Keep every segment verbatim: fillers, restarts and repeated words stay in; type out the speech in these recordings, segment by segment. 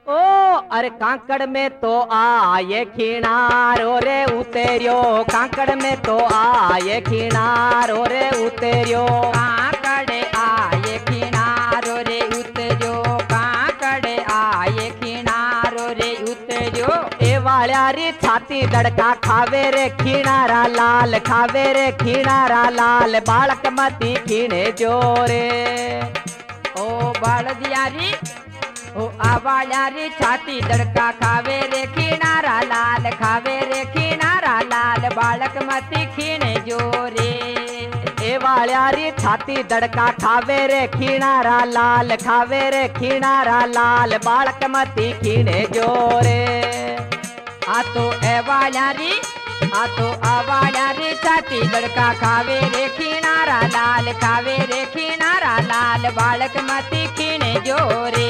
ओ अरे कांकड़ में तो आए खिनारो रे उतेरियो, कांकड़ में तो आए खिनारो रे उतेरियो, कांकड़ आए खिनारो रे उतरियो, कांकड़ आए खिनारो रे उतरियो। ए वाल्या री छाती दड़का खावे रे खिनारा लाल, खावे रे खिनारा लाल, बालक मती खीणे जोरे। ओ बालदियारी ओ आवाल्यारी छाती दड़का खावे रे खिनारा लाल, खावे रे खिनारा लाल, बालक मती खीणे जोरे। ए वाल्या री छाती दड़का खावे रे खिनारा लाल, खावे रे खिनारा लाल, बालक मती खीणे जोरे। आ तो ए वाल्यारी आ तो आवाल्यारी छाती दड़का खावे रे खिनारा लाल, खावे रे खिनारा लाल, बालक मती खीणे जोरे।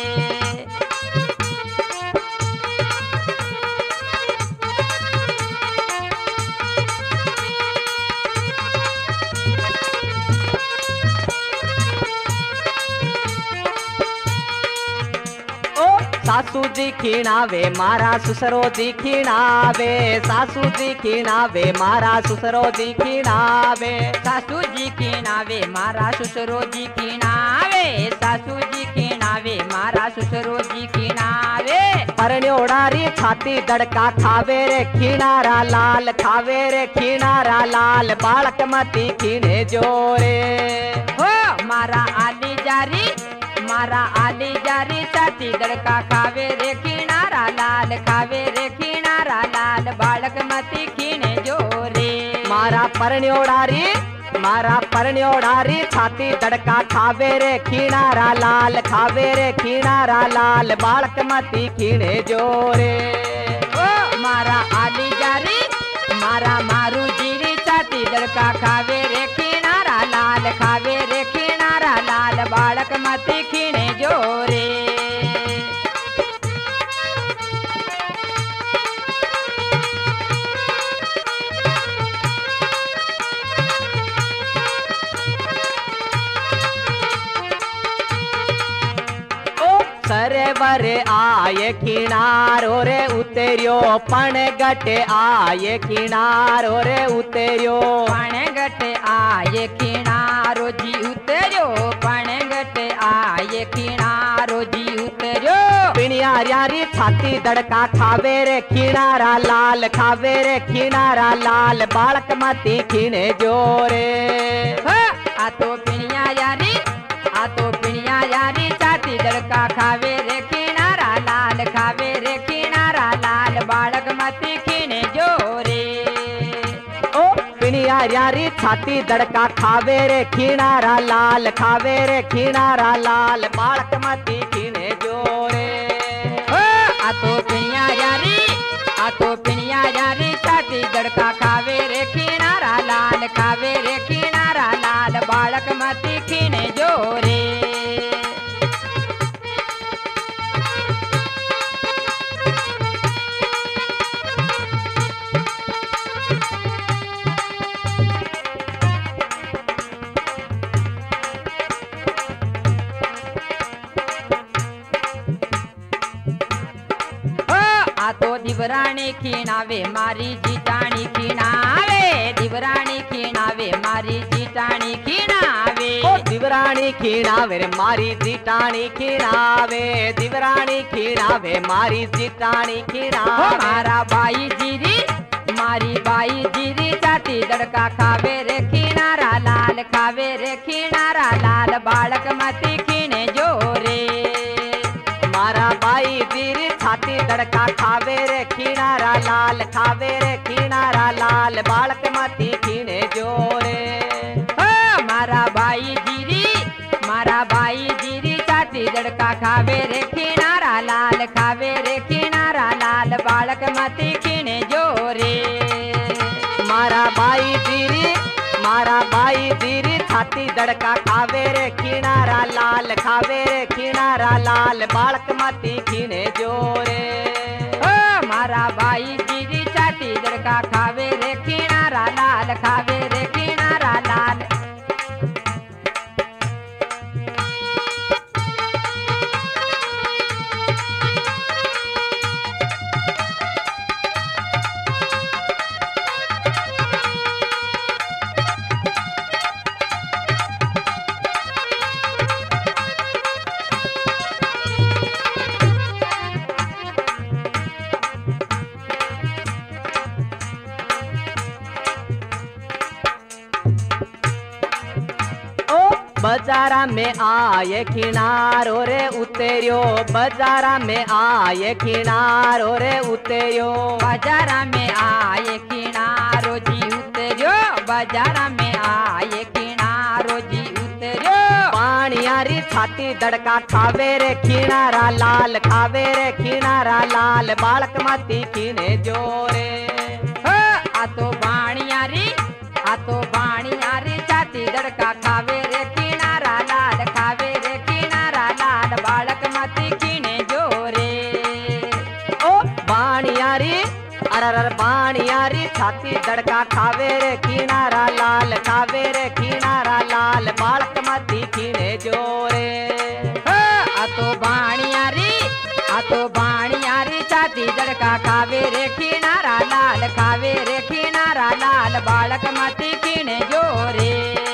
सासू जी खीणावे मारा सुसरो जी खीणावे, सासू जी खीणावे मारा सुसरो जी खीणावे, सासू जी खीणावे मारा ससुरो जी खीणावे, सासू जी खीणावे मारा ससुरो जी खीणावे। परण्योड़ारी छाती दड़का खावे रे खीणारा लाल, खावे रे खीणारा लाल, बालक मती खीणे जोरे। हो मारा आली जारी मारा आली जारी छाती दड़का खावे रे खीणारा लाल, खावे रे खीणारा लाल, बालक मती खीणे जोरे। मारा परण्योड़ारी मारा परण्योड़ारी छाती दड़का खावे रे खीणारा लाल, खावे रे खीणारा लाल, बालक मती खीणे जोरे। ओ मारा आली जारी मारा मारू जीरी छाती दड़का खावे रे खीणारा लाल, खावे रे खीणारा लाल, बालक मती खीणे जोरे। सरेवर आए खिनारो रे उतेरियो, पण गटे आए खिनारो रे उतेरियो, पण गटे आए खिनारो जी उतरियो, पण गटे आए खिनारो जी उतरियो। पिणिया यारी छाती दड़का खावे रे खिनारा लाल, खावे रे खिनारा लाल, बालक मती खीणे जोरे। आ तो पिणिया यारी आ तो पिणिया यारी छाती दड़का खावे रे खीणारा लाल, खावे रे खीणारा लाल, बालक मती खीणे जोरे। ओ पिणिया यारी छाती दड़का खावे रे खीणारा लाल, खावे रे खीणारा लाल, बालक मती खीणे जोरे। आ तो पिणिया यारी आ तो पिणिया यारी छाती दड़का खावे रे खीणारा लाल, खावे रे खीणारा लाल, बालक मती खीणे जोरे। आ तो दिवराणी खीणावे मारी जीटाणी खीणावे, दिवराणी खीणावे मारी जीटाणी खीणावे। ओ दिवराणी खीणावे रे मारी जीटाणी खीणावे, दिवराणी खीणावे मारी जीटाणी खीणावे। मारा बाई जीरी मारी बाई जीरी छाती दड़का खावे रे खीणारा लाल, खावे रे खीणारा लाल, बालक मती खीणे जोरे। मारा बाई जीरी छाती दड़का खावे रे खीणारा लाल, खावे रे खीणारा लाल, बालक मती खीणे जोरे। मारा बाई जीरी मारा बाई जीरी छाती दड़का खावे रे खीणारा लाल, खावे रे खीणारा लाल, बालक मती खीणे जोरे। मारा बाई जीरी मारा बाई जीरी छाती दड़का खावे रे खीणारा लाल, खावे रे खीणारा लाल, बालक मती खीणे जोरे। मारा बाई जीरी छाती दड़का खावे रे खीणारा लाल, खावे रे खीणारा लाल। बाजारा में आए किनारो रे उतरियो, बाजारा में आए किनारो रे उतरियो। बाजारा में आए किनारो जी उतरियो, बाजारा में आए किनारो जी उतरियो। पानियारी छाती दड़का खावे रे किनारा लाल, खावे रे किनारा लाल, बालक माती खीने जोरे। आ तो बाणियारी, आ तो बाणियारी छाती दड़का खावे रे किनारा लाल, खावे रे किनारा लाल, बालक मती खीने जोरे। ओ बाणियारी अरर बाणियारी छाती दड़का खावे रे किनारा लाल, खावे रे किनारा लाल, बालक मती खीने जोरे। आ तो बाणियारी, आ तो बाणियारी छाती दड़का खावे रे किनारा लाल, खावे रे किनारा लाल, बालक मती खीने जोरे।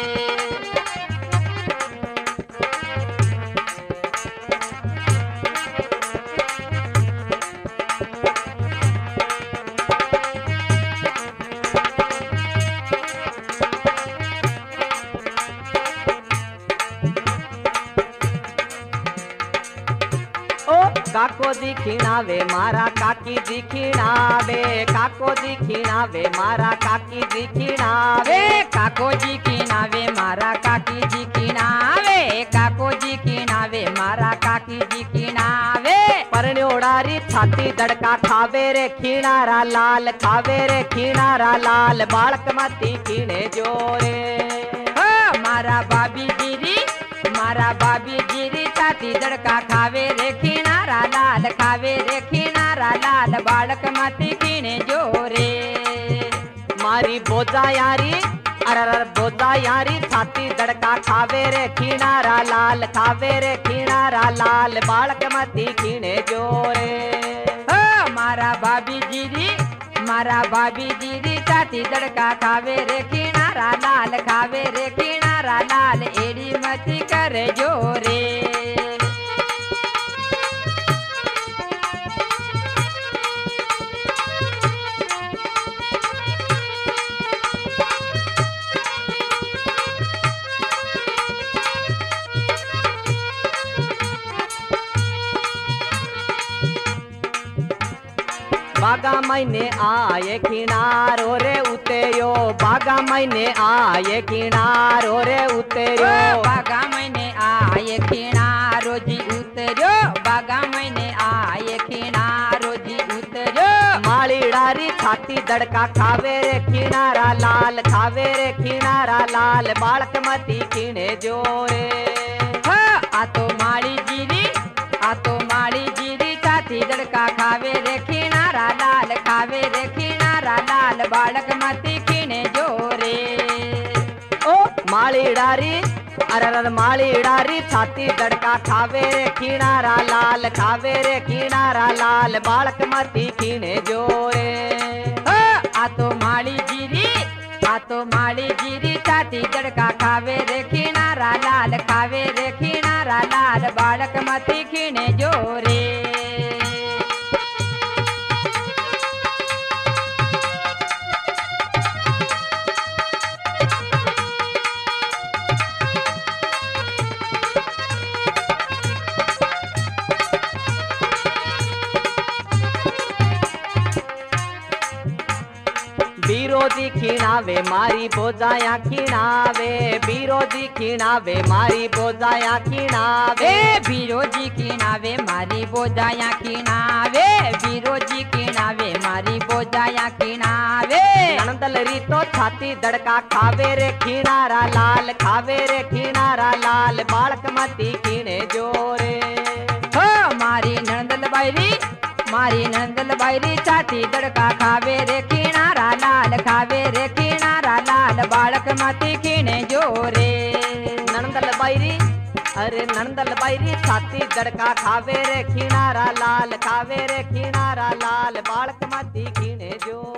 काको दी खीणावे मारा काकी दी खीणावे, काको दी खीणावे मारा काकी दी खीणावे। काको जी की नावे मारा काकी जी की नावे, काको जी की नावे मारा काकी जी की नावे। परण्योड़ारी छाती दड़का खावे रे खीणारा लाल, खावे रे खीणारा लाल, बालक मती खीणे जोरे। मारा बाबी जीरी, मारा बाबी जीरी छाती दड़का खावे रे खीणारा लाल, खावे रे खीणारा लाल, बालक मती खीणे जोरे। मारी बोजा यारी अरर बोजा यारी छाती दड़का खावे रे खीणारा लाल, खावे रे खीणारा लाल, बालक मती खीणे जोरे। मारा बाबी जीरी, मारा बाबी जीरी छाती दड़का खावे रे खीणारा लाल, खावे रे खीणारा लाल, एड़ी मती कर जोरे। बागा महीने आए किनारो रे उतरियो, बागा महीने आए किनारो रे उतरियो। बागा महीने आए किनारो जी उतरियो, बागा महीने आए किनारो जी उतरियो। माली डारी छाती दड़का खावे रे किनारा लाल, खावे रे किनारा लाल, बालक मती खीणे जोरे। आ तो माली जीरी, आ तो माली जीरी छाती दड़का खावे रे खीणारा लाल, खावे रे खीणारा लाल, बालक मती खीणे जोरे। ओ माली डारी अरर माली डारी छाती दड़का खावे रे खीणारा लाल, खावे रे खीणारा लाल, बालक मती खीणे जोरे। आ तो माली जीरी, आ तो माली जीरी छाती दड़का खावे रे खीणारा लाल, खावे रे खीणारा लाल, बालक मती खीणे जोरे। बीरोजी खीणावे मारी बोजाया खीणावे, बीरोजी खीणावे मारी बोजाया खीणावे। बीरोजी खीणावे मारी बोजाया खीणावे, बीरोजी खीणावे मारी बोजाया खीणावे। नणदल री तो छाती दड़का खावे रे खीणारा लाल, खावे रे खीणारा लाल, बालक मती खीणे जोरे। मारी नणदल बायरी, मारी नंदल बायरी छाती दड़का खावे रे खीणारा लाल, खावे रे खीणारा लाल, बालक मती खीणे जोरे। नंदल बायरी अरे नंदल बायरी छाती दड़का खावे रे खीणारा लाल, खावे रे खीणारा लाल, बालक मती खीणे जोरे।